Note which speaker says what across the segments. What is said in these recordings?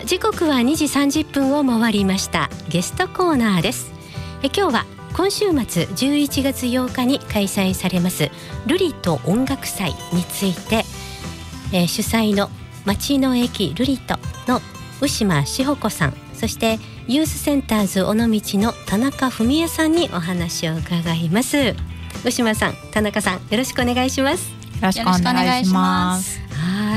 Speaker 1: 時刻は2時30分を回りました。ゲストコーナーです。今日は今週末11月8日に開催されますルリと音楽祭について、主催の町の駅ルリとの牛間志保子さん、そしてユースセンターズ尾道の田中文江さんにお話を伺います。牛間さん、田中さん、よろしくお願いします。
Speaker 2: よろしくお願いします。
Speaker 1: はい、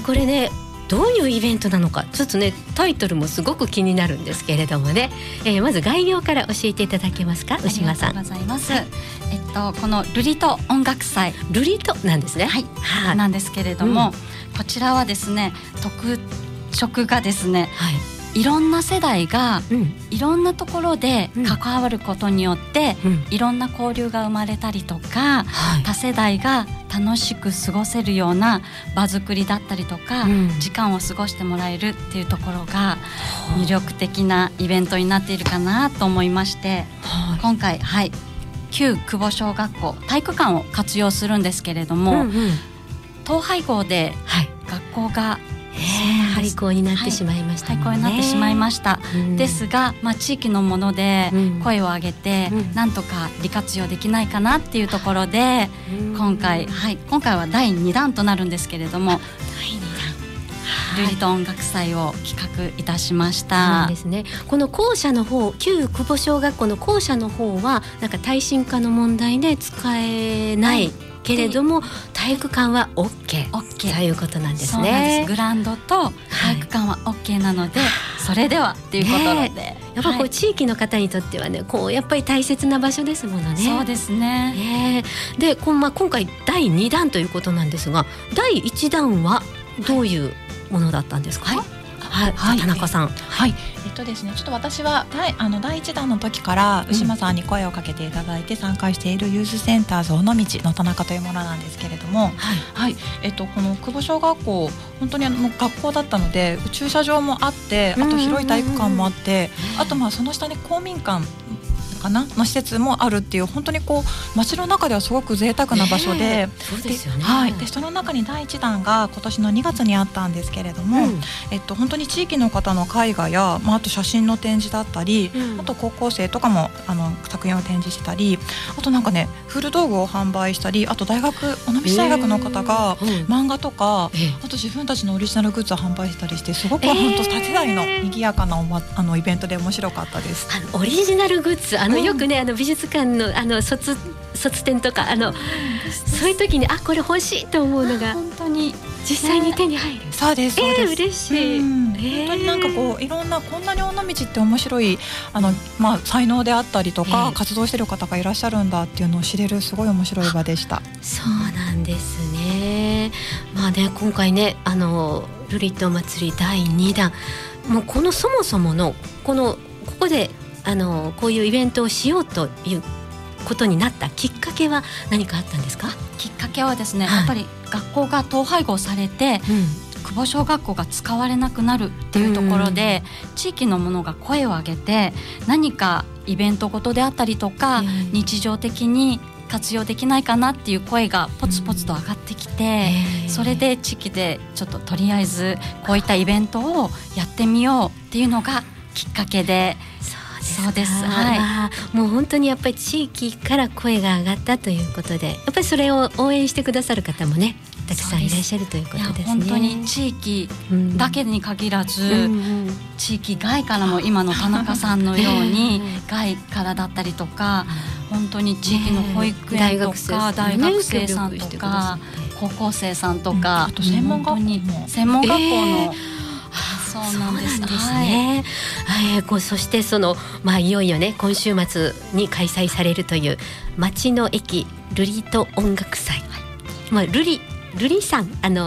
Speaker 1: これね、どういうイベントなのかちょっとねタイトルもすごく気になるんですけれどもね、まず概要から教えていただけますか、牛間さん。
Speaker 2: ありがとうございます。このルリと音楽祭、
Speaker 1: ルリとなんですね。
Speaker 2: はい、なんですけれども、こちらはですね、特色がですね、いろんな世代がいろんなところで関わることによって、いろんな交流が生まれたりとか、多世代が楽しく過ごせるような場作りだったりとか、時間を過ごしてもらえるっていうところが魅力的なイベントになっているかなと思いまして、今回、旧久保小学校体育館を活用するんですけれども、統廃合で学校が
Speaker 1: 廃校になってしまいましたもんね。
Speaker 2: 廃校になってしまいました、ですが、地域のもので声を上げて、なんとか利活用できないかなっていうところで、今回は第2弾となるんですけれども、ルリと音楽祭を企画いたしました。
Speaker 1: そうですね。この校舎の方、旧久保小学校の校舎の方はなんか耐震化の問題で使えないけれども、体育館は OK ということなんですね。
Speaker 2: そうなんです。グラウンドと体育館は OK なので、それではっていうことで、
Speaker 1: やっぱこう地域の方にとってはね、こうやっぱり大切な場所ですものね。
Speaker 2: そうですね。
Speaker 1: で、今回第2弾ということなんですが、第1弾はどういうものだったんですか？田中さん。
Speaker 3: ですね、ちょっと私は第1弾の時から牛間さんに声をかけていただいて参加しているユースセンターズ尾道の田中というものなんですけれども、この久保小学校、本当に学校だったので駐車場もあって、あと広い体育館もあって、あとその下に公民館の施設もあるっていう、本当にこう街の中ではすごく贅沢な場所で、
Speaker 1: そうですよね。
Speaker 3: でその中に第1弾が今年の2月にあったんですけれども、本当に地域の方の絵画や、あと写真の展示だったり、あと高校生とかも作品を展示したり、あと古道具を販売したり、あと尾道大学の方が漫画とか、あと自分たちのオリジナルグッズを販売したりして、すごく本当多世代の賑やかなイベントで面白かったです。
Speaker 1: オリジナルグッズ、よくね、美術館の卒展とか、そういう時にこれ欲しいと思うのが
Speaker 2: 本当に
Speaker 1: 実際に手に入る。
Speaker 3: そうです、
Speaker 1: 嬉しい。
Speaker 3: 本当にこういろんな、こんなに尾道って面白い才能であったりとか、活動してる方がいらっしゃるんだっていうのを知れる、すごい面白い場でした。
Speaker 1: そうなんですね。今回ね、ルリと祭り第2弾、もうそもそものここでこういうイベントをしようということになったきっかけは何かあったんですか？
Speaker 2: きっかけはですね、やっぱり学校が統廃合されて、久保小学校が使われなくなるっていうところで、地域の者が声を上げて、何かイベントごとであったりとか、日常的に活用できないかなっていう声がポツポツと上がってきて、それで地域でちょっととりあえずこういったイベントをやってみようっていうのがきっかけで。そうです。
Speaker 1: もう本当にやっぱり地域から声が上がったということで、やっぱりそれを応援してくださる方もね、たくさんいらっしゃるということですね。
Speaker 2: 本当に地域だけに限らず、地域外からも、今の田中さんのように外からだったりとか、本当に地域の保育園とか大学生さんとか高校生さんとか、
Speaker 3: あと専門学校の
Speaker 2: そうなんです
Speaker 1: ね。そしていよいよね、今週末に開催されるという町の駅ルリと音楽祭、ルリさん、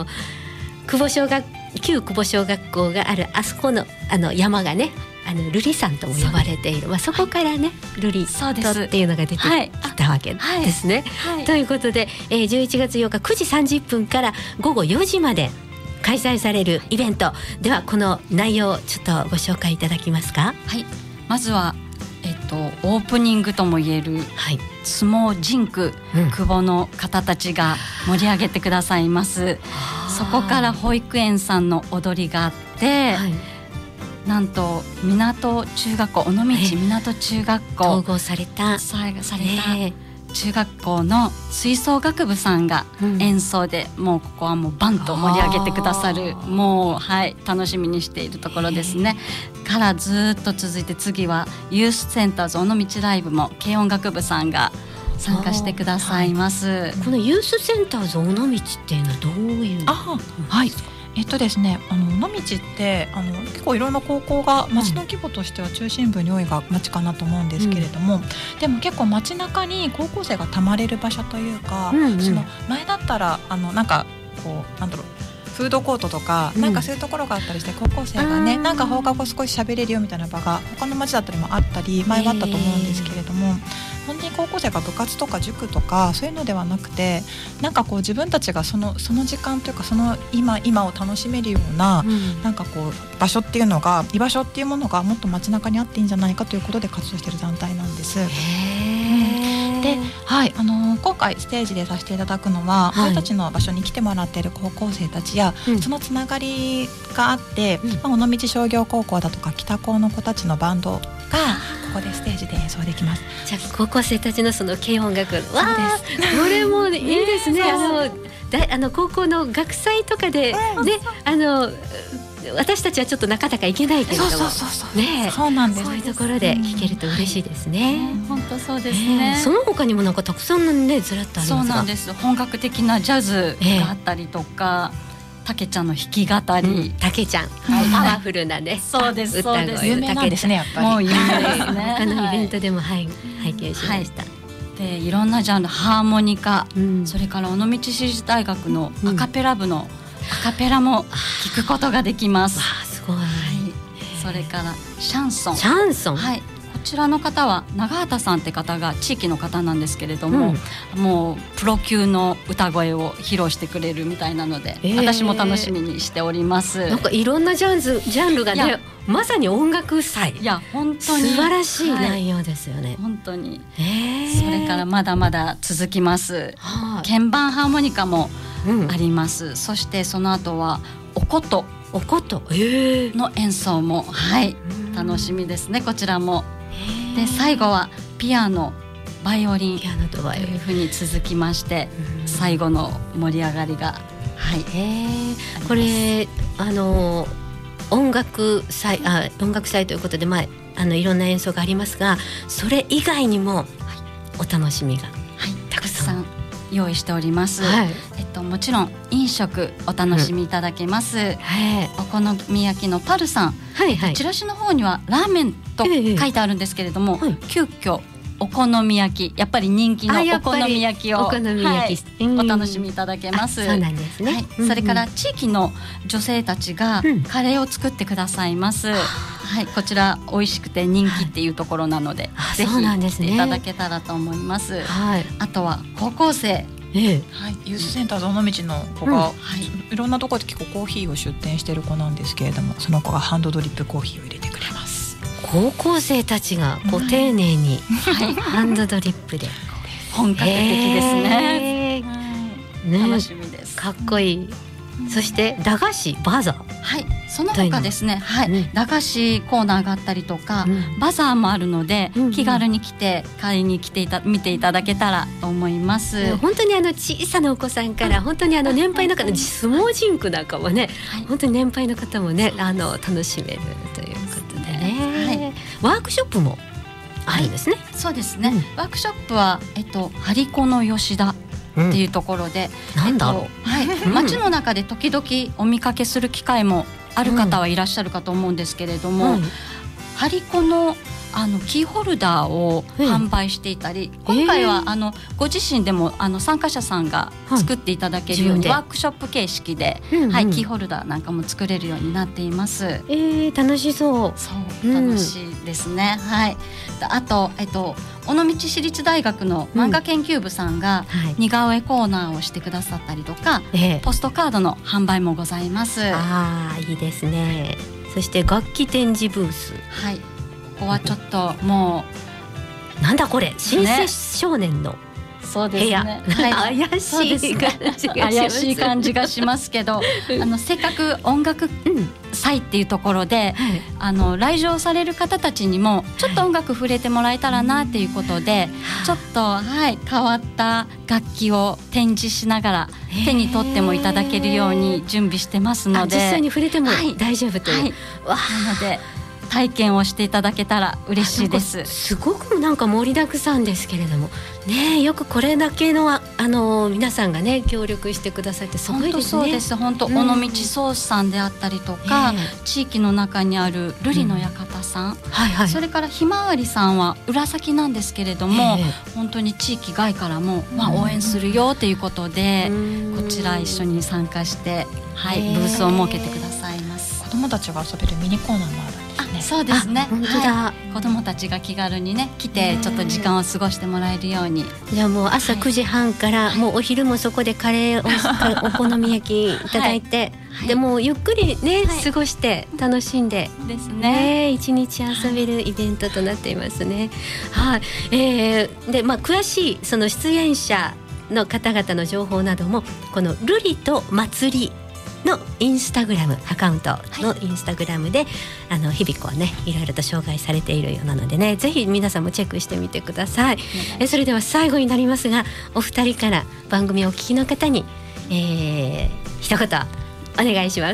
Speaker 1: 旧久保小学校があるあそこの山がね、ルリ山とも呼ばれている、そこからね、ルリとっていうのが出てきたわけですね。ということで、11月8日9時30分から午後4時まで開催されるイベントでは、この内容をちょっとご紹介いただけますか？
Speaker 2: まずは、オープニングともいえる、相撲甚句、久保の方たちが盛り上げてくださいます。そこから保育園さんの踊りがあって、 なんと港中学校尾道港中学校
Speaker 1: 統合された
Speaker 2: 中学校の吹奏楽部さんが演奏で、もうここはもうバンと盛り上げてくださる、もう楽しみにしているところですね。からずっと続いて、次はユースセンターズ尾道ライブも軽音楽部さんが参加してくださいます。
Speaker 1: このユースセンターズ尾道っていうのはどういう
Speaker 3: ですね、尾道って結構いろんな高校が町の規模としては中心部に多いが町かなと思うんですけれども、でも結構街中に高校生がたまれる場所というか、その前だったらなんかこうフードコートとか、なんかそういうところがあったりして、高校生がねなんか放課後少し喋れるよみたいな場が他の町だったりもあったり前はあったと思うんですけれども、本当に高校生が部活とか塾とかそういうのではなくて、なんかこう自分たちがその時間というか、その今を楽しめるような、なんかこう場所っていうのが、居場所っていうものがもっと街中にあっていいんじゃないかということで活動している団体なんです。で、今回ステージでさせていただくのは、私たちの場所に来てもらっている高校生たちや、そのつながりがあって、尾道商業高校だとか北高の子たちのバンドがここでステージで演奏できます。
Speaker 1: じゃあ高校生たちのその軽音楽、これもいいですね。高校の学祭とかでね、私たちはちょっとなかなか行けないけれども、
Speaker 3: そうなんです。
Speaker 1: そういうところで聞けると嬉しいですね。
Speaker 2: 本当そうですね。
Speaker 1: その他にもなんかたくさんのねずらっとありますが、
Speaker 2: そうなんです。本格的なジャズがあったりとか、たけちゃんの弾き語り、
Speaker 1: たけちゃん、パワフルなね、
Speaker 2: そうですそうです、
Speaker 3: 有名なんですね、やっぱり。
Speaker 2: もう有名ですね。
Speaker 1: 他のイベントでも拝見しました。
Speaker 2: で、いろんなジャンル、ハーモニカ、それから尾道市立大学のアカペラ部のアカペラも聞くことができます。
Speaker 1: すごい。
Speaker 2: それからシャンソン、こちらの方は長畑さんって方が地域の方なんですけれども、もうプロ級の歌声を披露してくれるみたいなので、私も楽しみにしております。
Speaker 1: なんかいろんなジャンルがね、まさに音楽祭、
Speaker 2: 本当に
Speaker 1: 素晴らしい内容ですよね。
Speaker 2: 本当に。それからまだまだ続きます。鍵盤ハーモニカもあります。そしてその後はお琴の演奏も楽しみですね、こちらも。で、最後はピアノ、バイオリンというふうに続きまして、最後の盛り上がりが
Speaker 1: これ音楽祭ということで、いろんな演奏がありますが、それ以外にもお楽しみがたくさん
Speaker 2: 用意しております。もちろん飲食お楽しみいただけます。お好み焼きのパルさん、チラシの方にはラーメンと書いてあるんですけれども、急遽お好み焼き、やっぱり人気のお好み焼きをお楽しみいただけます。
Speaker 1: そうなんですね。
Speaker 2: それから地域の女性たちがカレーを作ってくださいます。こちら美味しくて人気っていうところなので、ぜひ来ていただけたらと思います。あとは高校生、
Speaker 3: ユースセンターズ尾道の子が、いろんなところで結構コーヒーを出店している子なんですけれども、その子がハンドドリップコーヒーを入れてくれます。
Speaker 1: 高校生たちが丁寧にハンドドリップで
Speaker 2: 本格的ですね。楽しみです。
Speaker 1: かっこいい。そして駄菓子バザー、
Speaker 2: その他ですね、駄菓子コーナーがあったりとか、バザーもあるので、気軽に来て買いに来て見ていただけたらと思います。
Speaker 1: 本当に小さなお子さんから本当に年配の方、相撲人区なんかもね、本当に年配の方もね楽しめるということでね。ワークショップもあるんですね。
Speaker 2: そうですね。ワークショップは張り子の吉田っていうところで、
Speaker 1: なんだろう、
Speaker 2: 街の中で時々お見かけする機会もある方はいらっしゃるかと思うんですけれども、張り子のキーホルダーを販売していたり、今回はご自身でも参加者さんが作っていただけるように、ワークショップ形式で、キーホルダーなんかも作れるようになっています。
Speaker 1: 楽しそう。
Speaker 2: 楽しいですね。あと尾道市立大学の漫画研究部さんが似顔絵コーナーをしてくださったりとか、ポストカードの販売もございます。
Speaker 1: いいですね。そして楽器展示ブース、
Speaker 2: ここはちょっとも
Speaker 1: うなんだこれ、新生少年の
Speaker 2: そうですね、
Speaker 1: 怪しい感じがします。
Speaker 2: 怪しい感じがしますけどせっかく音楽祭っていうところで、来場される方たちにもちょっと音楽触れてもらえたらなっていうことで、ちょっと、変わった楽器を展示しながら手に取ってもいただけるように準備してますので、
Speaker 1: 実際に触れても大丈夫という、
Speaker 2: なので体験をしていただけたら嬉しいです。
Speaker 1: すごくなんか盛りだくさんですけれどもね、よくこれだけの皆さんがね協力してくださってすごいですね。
Speaker 2: そうです。本当、尾道ソースさんであったりとか、地域の中にある瑠璃の館さん、それからひまわりさんは裏先なんですけれども、本当に地域外からも、応援するよということで、こちら一緒に参加して、ブースを設けてくださいます。
Speaker 3: 子どもたちが遊べるミニコーナーもあるんですね。
Speaker 2: そうですね。
Speaker 1: 本当だ。
Speaker 2: 子どもたちが気軽にね来てちょっと時間を過ごしてもらえるように。
Speaker 1: じゃあもう朝9時半からもうお昼もそこでカレーお好み焼きいただいて、でもゆっくりね過ごして楽しんで
Speaker 2: ですね、
Speaker 1: 一日遊べるイベントとなっていますね。で詳しいその出演者の方々の情報などもこの瑠璃と祭りのインスタグラムアカウントのインスタグラムで、日々こうねいろいろと紹介されているようなのでね、ぜひ皆さんもチェックしてみてください。それでは最後になりますが、お二人から番組をお聞きの方に、一言お願いします。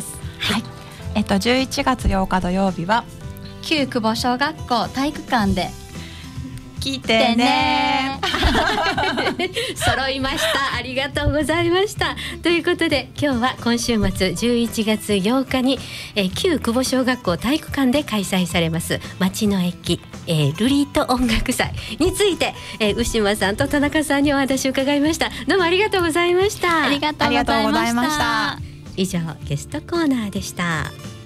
Speaker 3: 11月8日土曜日は
Speaker 2: 旧久保小学校体育館で
Speaker 3: 来てね
Speaker 1: 揃いました。ありがとうございました。ということで今日は今週末11月8日に、旧久保小学校体育館で開催されます町の駅、瑠璃と音楽祭について、牛間さんと田中さんにお話を伺いました。どうもありがとうございました。
Speaker 2: ありがとうございました。
Speaker 1: 以上ゲストコーナーでした。